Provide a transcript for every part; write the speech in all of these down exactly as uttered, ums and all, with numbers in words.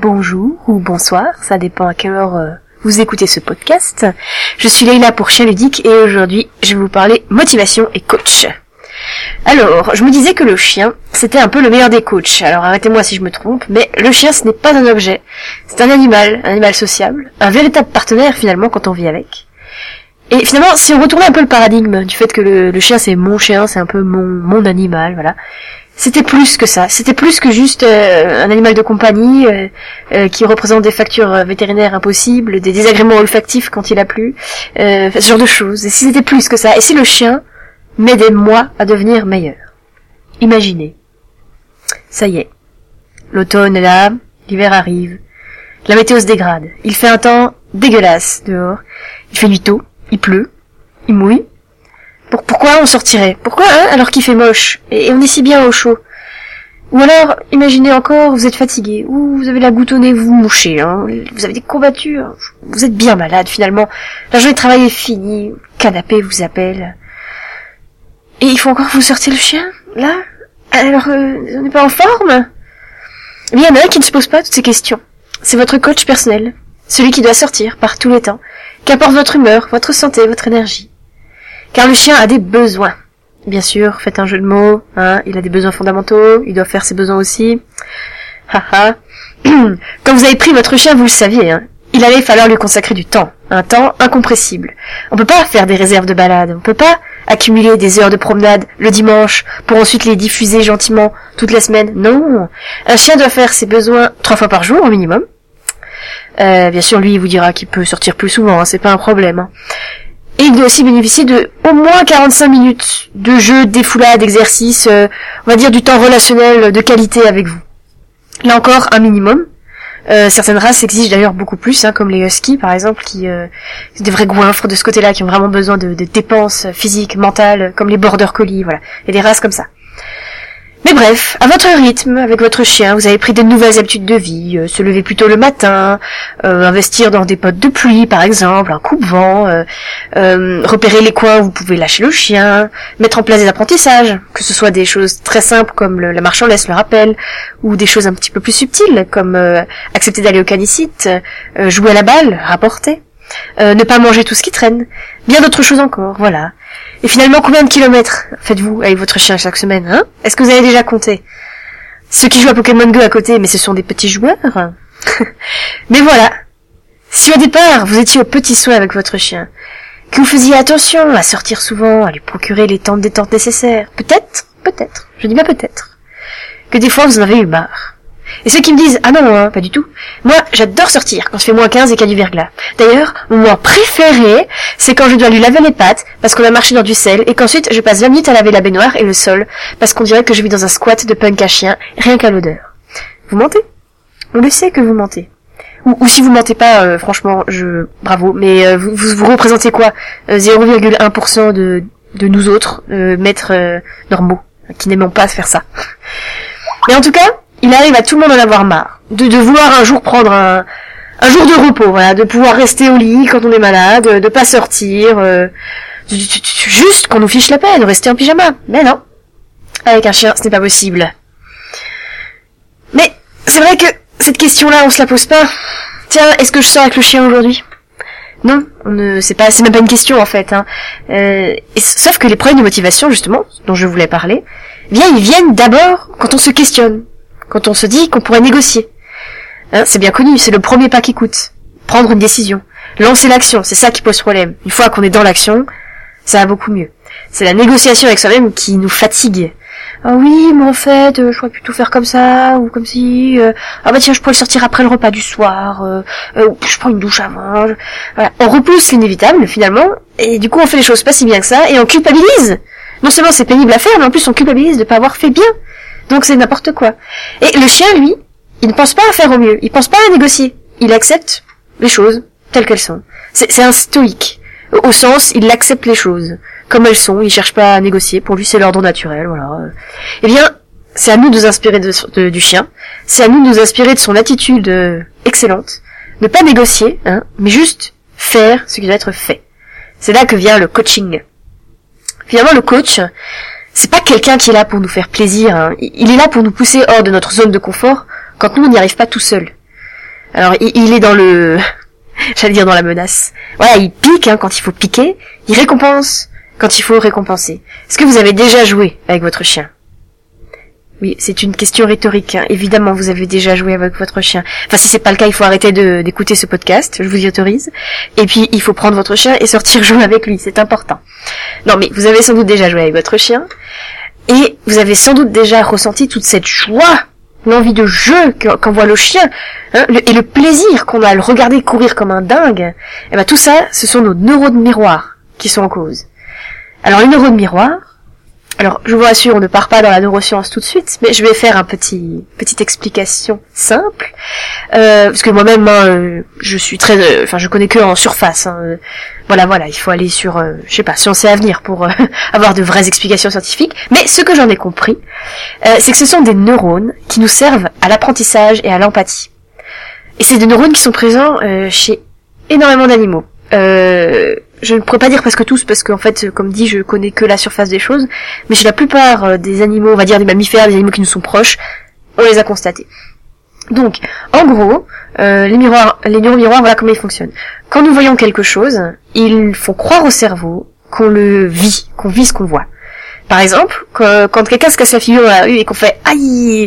bonjour ou bonsoir, ça dépend à quelle heure euh, vous écoutez ce podcast. Je suis Leïla pour Chien Ludique et aujourd'hui je vais vous parler motivation et coach. Alors, je me disais que le chien, c'était un peu le meilleur des coachs. Alors arrêtez-moi si je me trompe, mais le chien ce n'est pas un objet. C'est un animal, un animal sociable, un véritable partenaire finalement quand on vit avec. Et finalement, si on retournait un peu le paradigme du fait que le, le chien c'est mon chien, c'est un peu mon, mon animal, voilà. C'était plus que ça, c'était plus que juste euh, un animal de compagnie euh, euh, qui représente des factures vétérinaires impossibles, des désagréments olfactifs quand il a plu, euh, ce genre de choses. Et si c'était plus que ça, et si le chien m'aidait moi à devenir meilleur. Imaginez, ça y est, l'automne est là, l'hiver arrive, la météo se dégrade, il fait un temps dégueulasse dehors, il fait nuit tôt, il pleut, il mouille. Pour, pourquoi on sortirait? Pourquoi, hein, alors qu'il fait moche et, et on est si bien au chaud? Ou alors, imaginez encore, vous êtes fatigué, ou vous avez la goutte au nez, vous mouchez, hein, vous avez des courbatures, vous êtes bien malade finalement, la journée de travail est finie, le canapé vous appelle. Et il faut encore que vous sortiez le chien, là? Alors, euh, on n'est pas en forme? Eh bien, il y en a un qui ne se pose pas toutes ces questions. C'est votre coach personnel, celui qui doit sortir par tous les temps, qu'importe votre humeur, votre santé, votre énergie. Car le chien a des besoins. Bien sûr, faites un jeu de mots, hein, il a des besoins fondamentaux, il doit faire ses besoins aussi. Haha. Quand vous avez pris votre chien, vous le saviez, hein, il allait falloir lui consacrer du temps, un temps incompressible. On peut pas faire des réserves de balade, on peut pas accumuler des heures de promenade le dimanche pour ensuite les diffuser gentiment toute la semaine. Non, un chien doit faire ses besoins trois fois par jour au minimum. Euh, bien sûr, lui, il vous dira qu'il peut sortir plus souvent, hein, c'est pas un problème. Hein. Et il doit aussi bénéficier de au moins quarante-cinq minutes de jeu, de défoulade, d'exercice, euh, on va dire du temps relationnel de qualité avec vous. Là encore, un minimum. Euh, certaines races exigent d'ailleurs beaucoup plus, hein, comme les huskies par exemple, qui euh, des vrais goinfres de ce côté-là, qui ont vraiment besoin de, de dépenses physiques, mentales, comme les border collies, voilà. Il y a des races comme ça. Mais bref, à votre rythme, avec votre chien, vous avez pris de nouvelles habitudes de vie, euh, se lever plus tôt le matin, euh, investir dans des potes de pluie par exemple, un coupe-vent, euh, euh, repérer les coins où vous pouvez lâcher le chien, mettre en place des apprentissages, que ce soit des choses très simples comme le, la marche en laisse, le rappel, ou des choses un petit peu plus subtiles comme euh, accepter d'aller au canicite, euh, jouer à la balle, rapporter, euh, ne pas manger tout ce qui traîne, bien d'autres choses encore, voilà. Et finalement, combien de kilomètres faites-vous avec votre chien chaque semaine, hein? Est-ce que vous avez déjà compté? Ceux qui jouent à Pokémon Go à côté, mais ce sont des petits joueurs. Mais voilà. Si au départ, vous étiez au petit soin avec votre chien, que vous faisiez attention à sortir souvent, à lui procurer les temps de détente nécessaires, peut-être, peut-être, je dis bien peut-être, que des fois vous en avez eu marre. Et ceux qui me disent, ah non, hein, pas du tout. Moi, j'adore sortir quand il fait moins quinze et qu'il y a du verglas. D'ailleurs, mon moment préféré, c'est quand je dois lui laver les pattes, parce qu'on a marché dans du sel, et qu'ensuite je passe vingt minutes à laver la baignoire et le sol, parce qu'on dirait que je vis dans un squat de punk à chien, rien qu'à l'odeur. Vous mentez? On le sait que vous mentez. Ou, ou si vous mentez pas, euh, franchement, je, bravo, mais euh, vous, vous, vous représentez quoi? euh, zéro virgule un pour cent de, de nous autres, euh, maîtres euh, normaux, qui n'aimons pas faire ça. Mais en tout cas, il arrive à tout le monde d'en avoir marre, de, de vouloir un jour prendre un, un jour de repos, voilà, de pouvoir rester au lit quand on est malade, de pas sortir, euh, juste qu'on nous fiche la paix, de rester en pyjama. Mais non, avec un chien, ce n'est pas possible. Mais c'est vrai que cette question-là, on se la pose pas. Tiens, est-ce que je sors avec le chien aujourd'hui? Non, on ne, c'est pas, c'est même pas une question en fait. Hein. Euh, et, sauf que les problèmes de motivation, justement, dont je voulais parler, bien, ils viennent d'abord quand on se questionne. Quand on se dit qu'on pourrait négocier. Hein, c'est bien connu, c'est le premier pas qui coûte. Prendre une décision. Lancer l'action, c'est ça qui pose problème. Une fois qu'on est dans l'action, ça va beaucoup mieux. C'est la négociation avec soi-même qui nous fatigue. Ah oui, mais en fait, euh, je pourrais plutôt faire comme ça, ou comme si... Euh, ah bah tiens, je pourrais le sortir après le repas du soir, euh, euh, je prends une douche avant... Je... Voilà. On repousse l'inévitable, finalement, et du coup on fait les choses pas si bien que ça, et on culpabilise. Non seulement c'est pénible à faire, mais en plus on culpabilise de pas avoir fait bien. Donc c'est n'importe quoi. Et le chien, lui, il ne pense pas à faire au mieux, il pense pas à négocier. Il accepte les choses telles qu'elles sont. C'est, c'est un stoïque. Au sens, il accepte les choses comme elles sont, il cherche pas à négocier, pour lui c'est l'ordre naturel, voilà. Eh bien, c'est à nous de nous inspirer de, de, du chien, c'est à nous de nous inspirer de son attitude euh, excellente, ne pas négocier, hein, mais juste faire ce qui doit être fait. C'est là que vient le coaching. Finalement, le coach... c'est pas quelqu'un qui est là pour nous faire plaisir, hein. Il est là pour nous pousser hors de notre zone de confort quand nous on n'y arrive pas tout seul. Alors, il, il est dans le... J'allais dire dans la menace. Voilà, il pique hein, quand il faut piquer, il récompense quand il faut récompenser. Est-ce que vous avez déjà joué avec votre chien ? Oui, c'est une question rhétorique. Hein. Évidemment, vous avez déjà joué avec votre chien. Enfin, si c'est pas le cas, il faut arrêter de, d'écouter ce podcast, je vous y autorise. Et puis, il faut prendre votre chien et sortir jouer avec lui, c'est important. Non, mais vous avez sans doute déjà joué avec votre chien, et vous avez sans doute déjà ressenti toute cette joie, l'envie de jeu qu'envoie le chien, hein, le, et le plaisir qu'on a à le regarder courir comme un dingue. Et ben tout ça, ce sont nos neurones miroirs qui sont en cause. Alors, les neurones miroirs, alors, je vous rassure, on ne part pas dans la neuroscience tout de suite, mais je vais faire un petit petite explication simple, euh, parce que moi-même, hein, je suis très, euh, enfin, je connais que en surface. Hein, voilà, voilà, il faut aller sur, euh, je sais pas, Science et Avenir pour euh, avoir de vraies explications scientifiques. Mais ce que j'en ai compris, euh, c'est que ce sont des neurones qui nous servent à l'apprentissage et à l'empathie. Et c'est des neurones qui sont présents euh, chez énormément d'animaux. Euh, je ne pourrais pas dire presque tous, parce qu'en fait, comme dit, je connais que la surface des choses, mais chez la plupart des animaux, on va dire des mammifères, des animaux qui nous sont proches, on les a constatés. Donc, en gros, euh, les miroirs, les neurones miroirs, voilà comment ils fonctionnent. Quand nous voyons quelque chose, ils font croire au cerveau qu'on le vit, qu'on vit ce qu'on voit. Par exemple, que, quand quelqu'un se casse la figure dans la rue et qu'on fait « Aïe,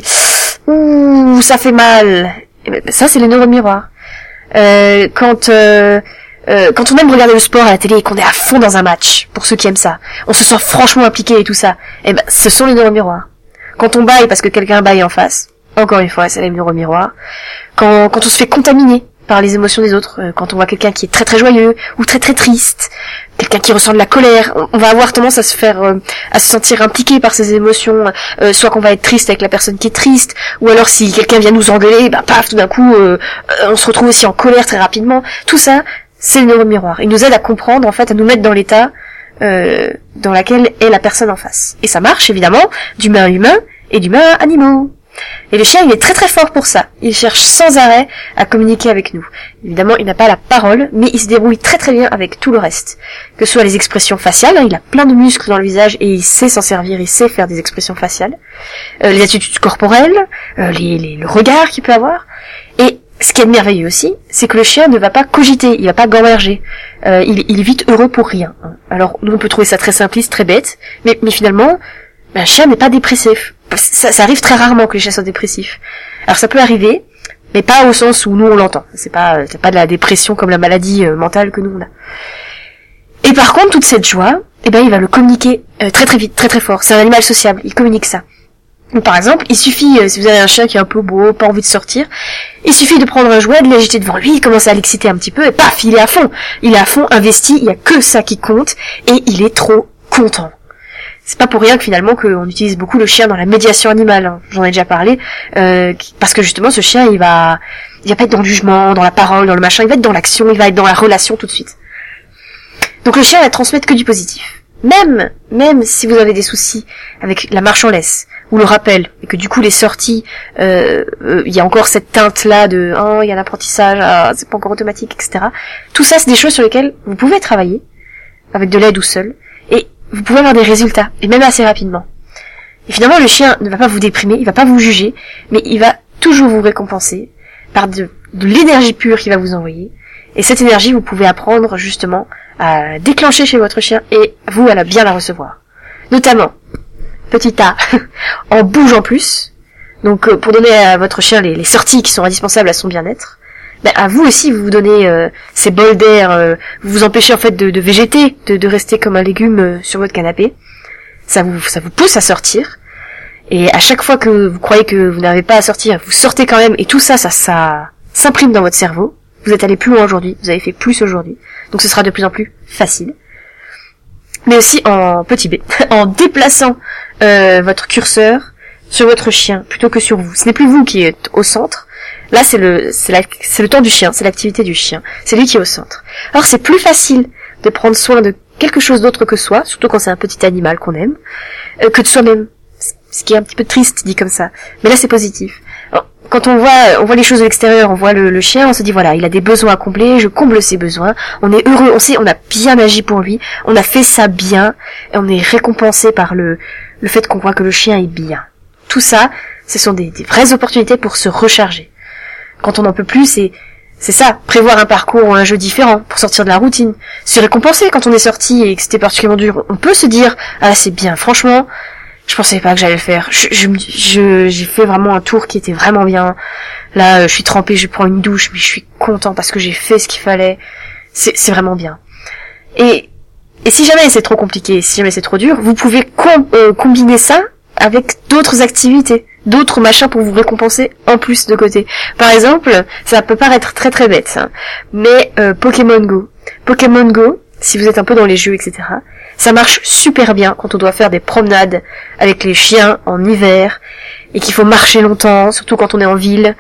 ouh, ça fait mal », et ben, ça c'est les neurones miroirs. Euh, quand... Euh, Euh, quand on aime regarder le sport à la télé et qu'on est à fond dans un match, pour ceux qui aiment ça, on se sent franchement impliqué et tout ça, eh ben, ce sont les neurones miroirs. Quand on baille parce que quelqu'un baille en face, encore une fois, c'est les neurones miroirs. Quand, quand on se fait contaminer par les émotions des autres, euh, quand on voit quelqu'un qui est très très joyeux, ou très très triste, quelqu'un qui ressent de la colère, on, on va avoir tendance à se faire, euh, à se sentir impliqué par ces émotions, euh, soit qu'on va être triste avec la personne qui est triste, ou alors si quelqu'un vient nous engueuler, bah paf, tout d'un coup, euh, on se retrouve aussi en colère très rapidement. Tout ça, c'est le neurone miroir. Il nous aide à comprendre, en fait, à nous mettre dans l'état euh, dans lequel est la personne en face. Et ça marche, évidemment, d'humain à humain et d'humain à animaux. Et le chien, il est très très fort pour ça. Il cherche sans arrêt à communiquer avec nous. Évidemment, il n'a pas la parole, mais il se débrouille très très bien avec tout le reste. Que ce soit les expressions faciales, hein, il a plein de muscles dans le visage et il sait s'en servir, il sait faire des expressions faciales. Euh, les attitudes corporelles, euh, les, les, le regard qu'il peut avoir. Et ce qui est merveilleux aussi, c'est que le chien ne va pas cogiter, il va pas gamberger. Euh, il, il est vite heureux pour rien. Hein. Alors, nous on peut trouver ça très simpliste, très bête, mais, mais finalement, ben, un chien n'est pas dépressif. Ça, ça arrive très rarement que les chiens soient dépressifs. Alors ça peut arriver, mais pas au sens où nous on l'entend. C'est pas, c'est pas de la dépression comme la maladie euh, mentale que nous on a. Et par contre, toute cette joie, eh ben, il va le communiquer euh, très très vite, très très fort. C'est un animal sociable, il communique ça. Donc, par exemple, il suffit, euh, si vous avez un chien qui est un peu beau, pas envie de sortir, il suffit de prendre un jouet, de l'agiter devant lui, il commence à l'exciter un petit peu, et paf, il est à fond. Il est à fond, investi, il y a que ça qui compte, et il est trop content. C'est pas pour rien que finalement qu'on utilise beaucoup le chien dans la médiation animale, hein. J'en ai déjà parlé, euh, parce que justement ce chien il va, il va pas être dans le jugement, dans la parole, dans le machin, il va être dans l'action, il va être dans la relation tout de suite. Donc le chien va transmettre que du positif. Même, même si vous avez des soucis avec la marche en laisse, ou le rappel, et que du coup les sorties, euh, euh, il y a encore cette teinte-là de « oh, il y a l'apprentissage, ah, c'est pas encore automatique, et cetera » Tout ça, c'est des choses sur lesquelles vous pouvez travailler, avec de l'aide ou seul, et vous pouvez avoir des résultats, et même assez rapidement. Et finalement, le chien ne va pas vous déprimer, il va pas vous juger, mais il va toujours vous récompenser par de, de l'énergie pure qu'il va vous envoyer. Et cette énergie, vous pouvez apprendre justement à déclencher chez votre chien et vous, à la bien la recevoir. Notamment, petit A, en bougeant plus. Donc, euh, pour donner à votre chien les, les sorties qui sont indispensables à son bien-être. Ben, à vous aussi, vous vous donnez euh, ces bols d'air, euh, vous vous empêchez en fait de, de végéter, de, de rester comme un légume euh, sur votre canapé. Ça vous, ça vous pousse à sortir. Et à chaque fois que vous croyez que vous n'avez pas à sortir, vous sortez quand même. Et tout ça, ça, ça s'imprime dans votre cerveau. Vous êtes allé plus loin aujourd'hui, vous avez fait plus aujourd'hui. Donc ce sera de plus en plus facile. Mais aussi en petit B, en déplaçant euh, votre curseur sur votre chien plutôt que sur vous. Ce n'est plus vous qui êtes au centre. Là, c'est le, c'est la, c'est le temps du chien, c'est l'activité du chien. C'est lui qui est au centre. Alors, c'est plus facile de prendre soin de quelque chose d'autre que soi, surtout quand c'est un petit animal qu'on aime, euh, que de soi-même. Ce qui est un petit peu triste, dit comme ça. Mais là, c'est positif. Alors, quand on voit, on voit les choses de l'extérieur, on voit le, le chien, on se dit voilà, il a des besoins à combler, je comble ses besoins. On est heureux, on sait, on a bien agi pour lui, on a fait ça bien, et on est récompensé par le, le fait qu'on voit que le chien est bien. Tout ça, ce sont des, des vraies opportunités pour se recharger. quand on n'en peut plus, c'est c'est ça, prévoir un parcours ou un jeu différent pour sortir de la routine, se récompenser quand on est sorti et que c'était particulièrement dur. On peut se dire ah c'est bien, franchement, je pensais pas que j'allais le faire. Je, je, je j'ai fait vraiment un tour qui était vraiment bien. Là, je suis trempée, je prends une douche, mais je suis content parce que j'ai fait ce qu'il fallait. C'est c'est vraiment bien. Et et si jamais c'est trop compliqué, si jamais c'est trop dur, vous pouvez com- euh, combiner ça avec d'autres activités, d'autres machins pour vous récompenser en plus de côté. Par exemple, ça peut paraître très très bête, hein, mais euh, Pokémon Go. Pokémon Go, si vous êtes un peu dans les jeux, et cetera, ça marche super bien quand on doit faire des promenades avec les chiens en hiver, et qu'il faut marcher longtemps, surtout quand on est en ville,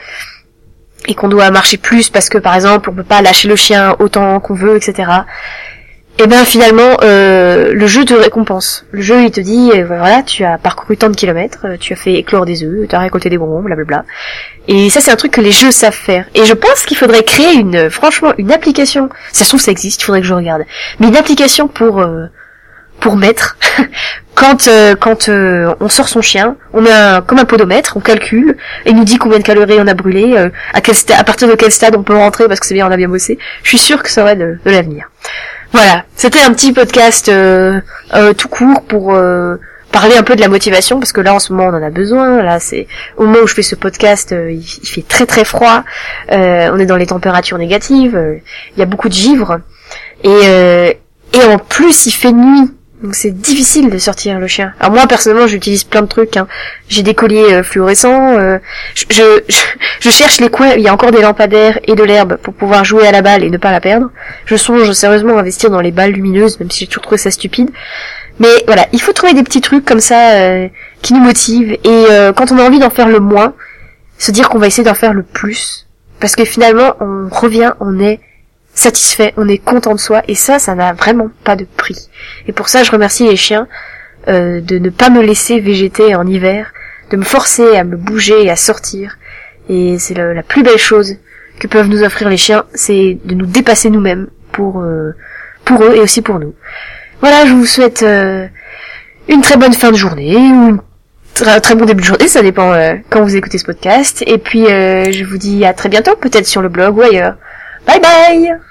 et qu'on doit marcher plus parce que par exemple on peut pas lâcher le chien autant qu'on veut, et cetera. Et ben finalement euh, le jeu te récompense. Le jeu il te dit euh, voilà, tu as parcouru tant de kilomètres, tu as fait éclore des œufs, tu as récolté des bonbons, blablabla. Et ça c'est un truc que les jeux savent faire. Et je pense qu'il faudrait créer une franchement une application. Ça se trouve ça existe, il faudrait que je regarde. Mais une application pour euh, pour mettre quand euh, quand euh, on sort son chien, on met un, comme un podomètre, on calcule et il nous dit combien de calories on a brûlé, euh, à quel sta- à partir de quel stade on peut rentrer parce que c'est bien, on a bien bossé. Je suis sûre que ça aurait de, de l'avenir. Voilà, c'était un petit podcast euh, euh, tout court pour euh, parler un peu de la motivation parce que là en ce moment on en a besoin. Là c'est au moment où je fais ce podcast, euh, il, il fait très très froid, euh, on est dans les températures négatives, euh, il y a beaucoup de givre et euh, et en plus il fait nuit. Donc c'est difficile de sortir le chien. Alors moi personnellement j'utilise plein de trucs. Hein. J'ai des colliers euh, fluorescents. Euh, je, je, je cherche les coins. Il y a encore des lampadaires et de l'herbe pour pouvoir jouer à la balle et ne pas la perdre. Je songe sérieusement à investir dans les balles lumineuses, même si j'ai toujours trouvé ça stupide. Mais voilà, il faut trouver des petits trucs comme ça euh, qui nous motivent. Et euh, quand on a envie d'en faire le moins, se dire qu'on va essayer d'en faire le plus. Parce que finalement on revient, on est satisfait, on est content de soi, et ça, ça n'a vraiment pas de prix. Et pour ça, je remercie les chiens euh, de ne pas me laisser végéter en hiver, de me forcer à me bouger et à sortir. Et c'est le, la plus belle chose que peuvent nous offrir les chiens, c'est de nous dépasser nous-mêmes pour euh, pour eux et aussi pour nous. Voilà, je vous souhaite euh, une très bonne fin de journée ou une très, très bon début de journée, ça dépend euh, quand vous écoutez ce podcast. Et puis, euh, je vous dis à très bientôt, peut-être sur le blog ou ailleurs. Bye bye!